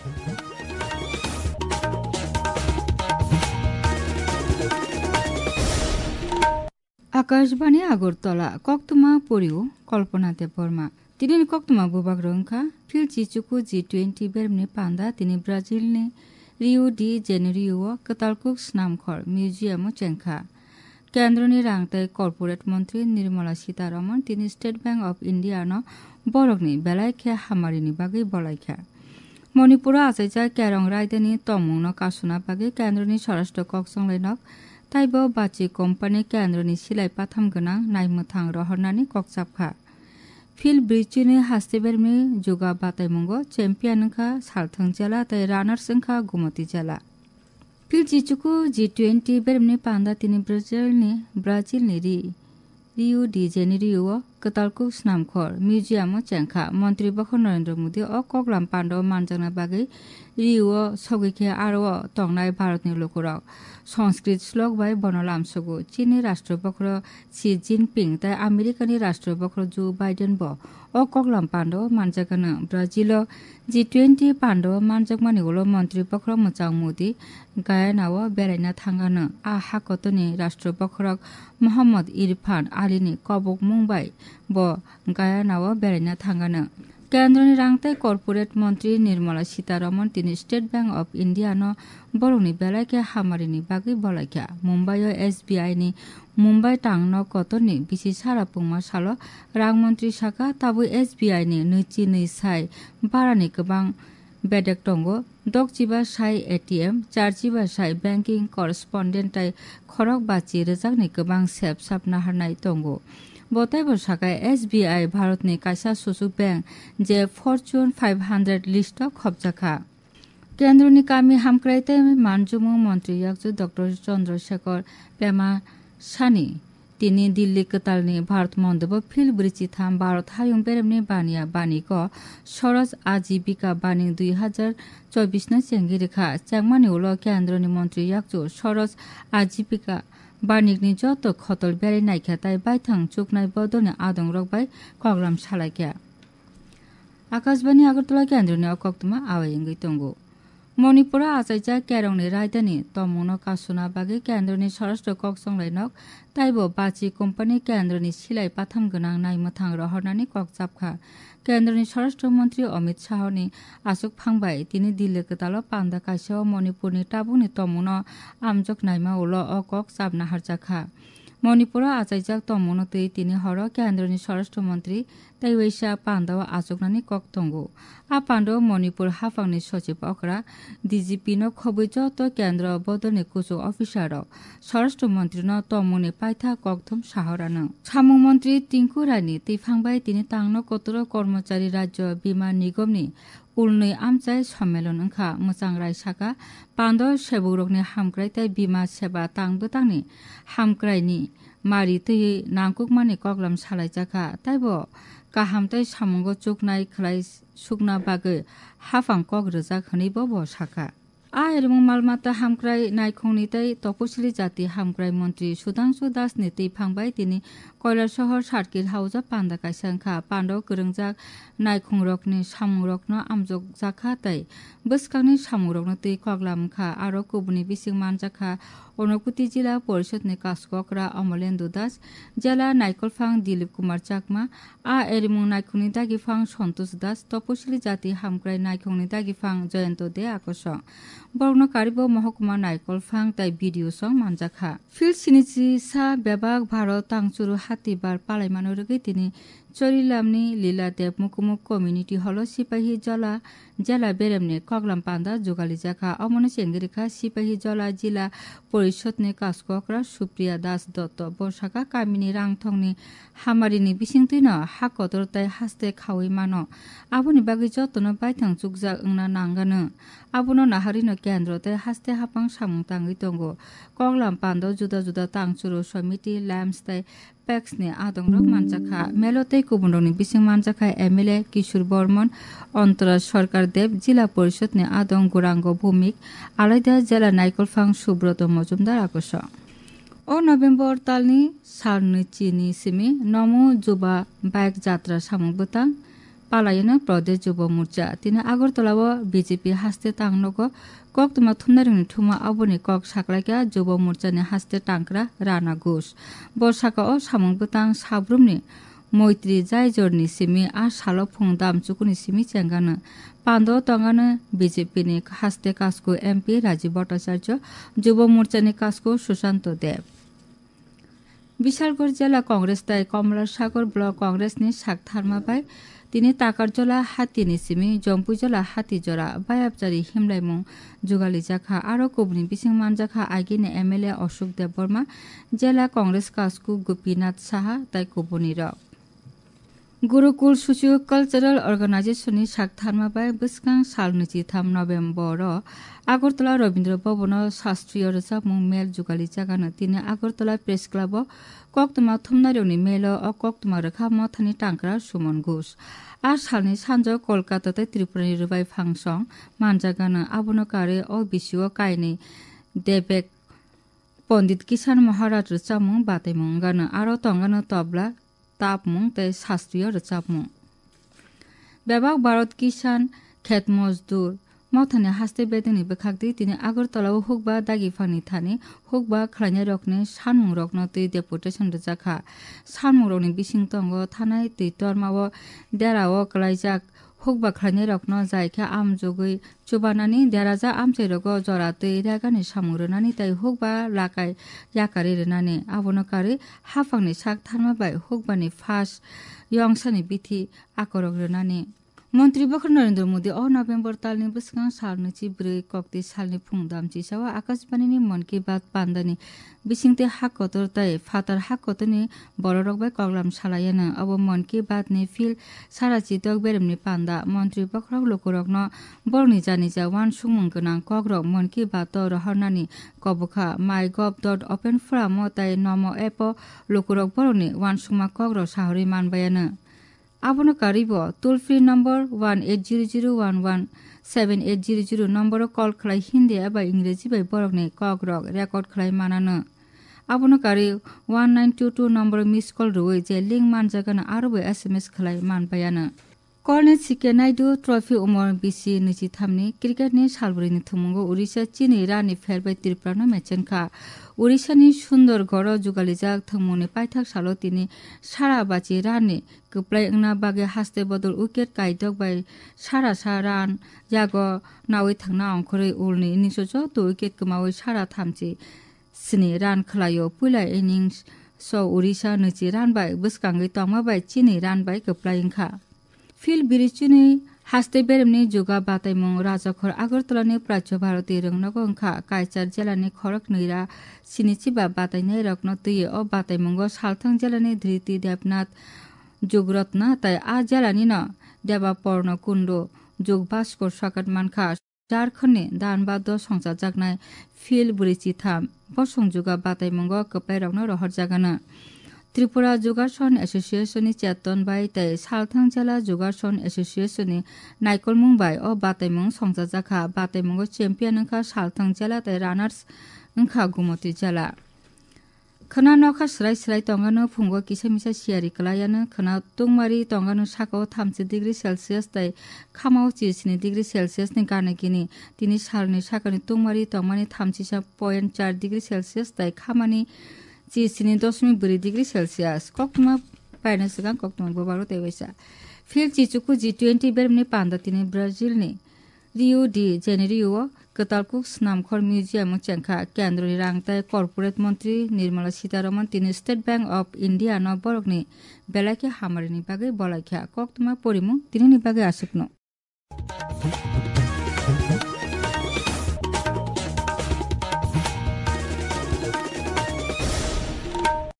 আকাশবাণী আগরতলা কক্তমা পরিও কল্পনাতে বর্মা তিনি কক্তমা বুবাক রংখা feel চিচুকু G20 বেরমনি পান্দা তিনি ব্রাজিলনি রিও ডি জেনেরিও কতালকুক স্নামখর মিউজিয়াম চেংখা কেন্দ্রনি রাংতাই কর্পোরেট মন্ত্রী নির্মলা সীতারমন তিনি স্টেট ব্যাংক অফ ইন্ডিয়ান বরকনি বেলাইখা হামারিনি বাগৈ বলাইখা মণিপুর আচাইজা কেরং রায়দানি তমুন কাসুনা বাগৈ কেন্দ্রনি স্বরাষ্ট্র কক্সংলাইনক তাইবো বাচি কোম্পানি কেন্দ্রনি সিলাই পাথাম গোনাं नायमोथां रहरनानै ककसाबखा फिल ब्रिजिनि हास्तेबेरमि जुगा बातायमंगो चेम्पियनखा सालथों जेला ताय रानार्संखा गुमति जेला फिल जिचुकु G20 बेरमनि पान्दा तिनि ब्राजिलनि रियो डि जेनेरियो कतालकुक स्नामखर मिउजियाम चेंखा मन्त्री बख नरेन्द्र मोदी अ कगलाम पान्डव मानजांना बागै रियो सगैखे आरो तंनाय भारतनि लोकरक संस्कृत श्लोक बाय बनलामसगु चीनी राष्ट्रपक्र शी जिनपिंग ताय आमेरिकानि राष्ट्रपक्र जो बाइडेन ब अ कगलाम पान्डव मानजागन ब्राजिल G20 पान्डव मानजागमानि उलो मन्त्री पक्र मोजां मोदी गायनाव बेरायना थांगानो आ हाकतनि राष्ट्रपक्रक मोहम्मद इरफान आलीनि कबक मुंबाइ ब गायनाव बेरायना थांगानो केंद्रनि रांताय कॉर्पोरेट मंत्री निर्मला सीतारमन তিনি स्टेट बैंक ऑफ इंडिया न बरंनि बेलायखे हामारिनि बागै बलायखा मुम्बाइ SBI नि मुम्बाइ टांन कतनि बिसि सारा पुंमा साल रां मंत्री साखा ताबु SBI नि नैथि साय बारानि गोबां बेडेक दंगो दगजिबा साय ATM चारजिबा साय बैंकिंग करस्पन्डेन्ट ताय खरक बाचि रोजाकनि गोबां सेब साबना हारनाय दंगो बताइबो साखाय SBI भारतनि कायसा सुसुक बैंक जे फर्चुन 500 लिस्ट खबजाखा केंद्रनि कामि हामक्रायते मानजुमु मंत्री याकजु डॉक्टर चंद्रशेखर पेमा सानी তিনি দিল্লি কতালনি ভারত মণ্ডপ ফিল ব্রিচি থাম ভারত হায়ুং বেরেমনি বানিয়া বানিক সরজ আজীবিকা বানি 2024 না চেঙ্গিরেখা চাংমানি উল কেন্দ্রনি মন্ত্রী ইয়াকজু সরজ আজীবিকা বানিকনি যত খতল বেড়ে নাইখা তাই বাইথাং চুকনাই বদনে আদং রকবাই কগলাম সালাইখা আকাশবাণী আগরতলা কেন্দ্রনি অকক্তমা আওয়াইঙ্গই তঙ্গো মণিপুরা আচাইজা কেরংনি রায়দানি তমুন কাসুনা বাগै কেন্দ্রনি স্বরাষ্ট্র কক্সংলাইনক তাইবো বাচি কোম্পানি কেন্দ্রনি সিলাই পাথাম গোনাं नायमोथां रहरनानै ककजाबखा केंद्रनि স্বরাষ্ট্র মন্ত্রী অমিত শাহনি আসুক ফাংবাই তিনি দিল্লি কতালো পান্দা কাইসাও মণিপুরনি টাবুনি তমুন আমজক নাইমা উলো অকক চাবনা হারজাখা মণিপুরা আচাইজাক তমুনতৈ তিনি হর কেন্দ্রনি স্বরাষ্ট্র মন্ত্রী তাইওয়াইসা পান্দাও আচকনানি ককতঙ্গো আ পান্ডব মণিপুর হাফাংনি সচিব অকরা DGP ন খবৈ যত কেন্দ্র বদলনি কুচুক অফিসার স্বরাষ্ট্র মন্ত্রী ন তমুনি পাইথা ককথম সাহরানো সামুং মন্ত্রী টিংকু রায়নি তৈফাংবাই তিনি তাংন কতর কর্মচারী রাজ্য বিমা নিগমনি উলनै আমচাই সম্মেलन ओंखा मोजां रायसाका पान्डव सेबुरकनि हामक्रायताय बिमा सेबा तांबोतांनि हामक्रायनि मारि तैयै नांकुकमानि कगलाम सालायजाखा ताइबो गाहामताय सामुंगो चुकनाय खलाय सुकना बागै हाफां कग रोजा खनैबो बसाखा आ एरमं मालमाता हामक्राय नायखंनिताय तपसिली जाति हामक्राय मन्त्री सुधांशु दासनि तैफांबाय तिनि কৈলাসহর সার্কিট হাউজা পান্দা কাইসাंखा पान्डव गोरोंजाक नायखंरकनि सामुंरकनो आमजक जाखा ताय बसकांनि सामुंरकनो तै कगलामखा आरो गुबुननि बिसिं मानजाखा অনুকুতি जिला परिषदनि कासककरा अमलेन्दु दास जेला नायकलफां दिलीप कुमार चाकमा आ एरिमुं नायखंनि दागिफां सन्तोष दास तपसिली जाति हामक्राय नायखंनि दागिफां जयন্ত दे आकर्षक बरनो कारिबो महकुमा नायकलफां ताय भिडिअ सं मानजाखा फिल सिनिचि सा बेबाग भारत तांचुरु हातिबार पालायमानो रगै तिनि चरिलामनि लीलादेव मुकुमुक कम्युनिटी हल सिपाही जला जेला बेरेमनि कगलाम पान्दा जुगाली जाखा अमन सेंगरिखा सिपाही जला जिला परिषदनि कासककरा सुप्रिया दास दत्त बसाका कामिनि रांथंनि हामारिनि बिसिंतैनो हाकदरताय हास्ते खावै मानो आबुनि बागै जतन बायथां जुगजा ओंना नांगानो आबुनो नाहारिनो केन्द्रताय हास्ते हापां सामुंताङै दंगो कगलाम पान्दा जुदा जुदा तांचुरु समिति लैम्सताय पैक्सनि आदंरक मानजाखा मेलतै कुबुंडनि बिसिं मानजाखा MLA किशोर बर्मन अंतरा सरकार देव जिला परिषदनि आदं गुरांग भूमिक आलायदा जिला नायकलफां सुब्रत मजुमदार आकर्ष ओ नभेम्बर तालनि सारनि चिनि सिमि नमो जुबा बाइक जात्रा सामुंबोतां পালায়নো প্রদেশ যুব মোর্চা তিনি আগরতলাও বিজেপি হাস্তে তাংনগো কক তোমা থুমনারিংনি থুমা আবনি কক সাকলাইকা যুব মোর্চানি হাস্তে টাংক্রা রানা ঘোষ বর্ষাকা ও সামং বুতাং সাব্রুমনি মৈত্রী জায়জরনি সিমি আর সালো ফুং দামচুকুনি সিমি চেঙ্গানো পান্দ তঙ্গানো বিজেপিনি হাস্তে কাসকো এমপি রাজীব ভট্টাচার্য যুব মোর্চানি কাসকো সুশান্ত দেব বিশালগড় জেলা কংগ্রেস তাই কমলাসাগর ব্লক কংগ্রেসনি সাক থারমাবাই তিনি তাকারজলা হাতিনি সিমি জম্পুজলা হাতিজরা বায়াবজারি হিমলাইমুং जुगाली जाखा आरो कोबनी बिसिं मानजाखा आइगिने एमएलए अशोक देव बर्मा जैला कांग्रेस कास्कु गोपीनाथ साहा ताई कोबनी र गुरुकुल सुचु कल्चरल अर्गानाइजेशननि साकथारमाबाय बसकां साल 23 नभेम्बर আগরতলা রবীন্দ্র ভবন শাস্ত্রীয় রোজাमुं मेल जुगाली जागानो तिनि আগরতলা प्रेस क्लब कक्तमा थुमनारिनि मेल अ कक्तमा रेखा मथानि टांक्रा सुमन घोष आ सालनि सानजौ कलकाता त्रिपुरानि रुबाय फांसं मानजागानो आबनकारे अ बिसिओ कायनि देबेक पण्डित किसान महाराज रोजामुं बातायमुं गानो आरो तंगानो तबला तापमुं तै शास्त्रीय रोजामुं बेबाक भारत किसान खेत मजदूर मथाने हास्ते बेदनि बखागदि तिनि আগরতলাও हुकबा दागिफानि थानि हुकबा खलायनाय रकने सानमुं रकनो तै डेपुटेशन रजाखा सानमुं रकनि बिसिं तंग थानाय तै तरमाव देराव कलायजाक हुकबा खलायनाय रकनो जायखा आम जगै चुबानानि देराजा आमचै रग जरा तै रागानि सामुरनानि तै हुकबा लाकाय याकारि रनानि आबनकारि हाफांनि साक थारमाबाय हुकबानि फास यंसानि बिथि आकरक रनानि मन्त्री बखर नरेन्द्र मोदी अ नभेम्बर तालनि बसगां सालनि 4 कक्ति सालनि फुंदामची सावा आकाशबाणीनि मन की बात पान्दानि बिसिंते हाकतर ताय फातार हाकतनि बररकबाय कगलाम सालायनो अब मन की बातनि फिल साराची दग बेरमनि पान्दा मन्त्री बखरक लोकरकनो बरनि जानि जा वान सुमुं गोनां कग्रक मन की बात रहरनानि कबखा mygov.openforum ताय नमो एप लोकरक बरनि वान सुमा कग्रक साहरि मानबायानो आबनो कारिबो toll free number 1800117800 number call खलाय हिन्दी एबा इंग्रेजी बाय बरकने कग्रक रेकर्ड खलाय मानानो आबनो कारि 1922 नम्बर मिस कल रुय जे लिंक मानजागानो आरोबो एसएमएस खलाय मानबायानो colonel C K Naidu trophy Umar बिसि 23 नि क्रिकेटनि सालब्रैनि थुमुंगो उड़िसा चिनि रानि फेरबाय त्रिपुरानो मेचेनखा उड़िसानि सुन्दरगढ़ जुगालिजाक थंमुनि पाइथाक सालो तिनि सारा बाची रानि गप्लाय अंगना बागे हास्ते बदल उकेट काइदक बाय सारा रान यागो नावै थांना अंखरै उलनि इनिंसो तो उकेट कमावै सारा थामची स्नि रान खलायो पुला इनिंस सो उड़िसा 20 रान बाय बसकांगै तमा बाय चिनि रान बाय गप्लायंखा फिल बिरिचुनि हास्ते बेरेमनि जुगा बातायमुं राजाखर আগরতলাनि प्राच्य भारती रंगनगो अंखा कायचार जिल्लानि खरक नैरा सिनिचिबा बातायनाय रकनो तैयो अ बातायमुंगो सालथां जिल्लानि धृति देबनाथ जुगरत्न ताय आ जिल्लानि न देबा पर्ण कुंडो जुग भास्कर साकात मानखा झारखन्डनि दानबाद संसा जागनाय फिल बुरिचिथाम बसं जुगा बातायमुंगो कप्लाय रकनो रहर जागानो त्रिपुरा जुगारसन एसोसिएशननि चेतन बाय तै सालथां जिल्ला जुगारसन एसोसिएशननि नायकलमुं बाय अ बातायमुं संजा जाखा बातायमुंगो चेम्पियन अंखा सालथां जिल्ला तै रानार्स अंखा गुमति जिल्ला खना नखा स्राय तंगानो फुंगो किसामिसा सियारि कलायानो खना तुंमारि तंगानो साको 30 डिग्री सेल्सियस तै खामाव 30 डिग्री सेल्सियस नि गानेगिनि तिनि सालनि साकानि तुंमारि तंमानि 30.4 डिग्री सेल्सियस तै खामानि 4.4 डिग्री सेल्सियस कक्तमा पाइना सिगां कक्तमा बोबारो तेवैसा फिल चिचुकु G20 बेरमनि पान्दा तिनि ब्राजिलनि रियो डी जेनेरियो कतालकुक स्नामखर म्युजियम चेंखा केन्द्रनि रांताय कर्पोरेट मन्त्री निर्मला सीतारमन तिनि स्टेट बैंक अफ इन्डिया न बरकनि बेलाके हामारिनि बागै बलायखा कक्तमा परिमु तिनि बागै आसुकनो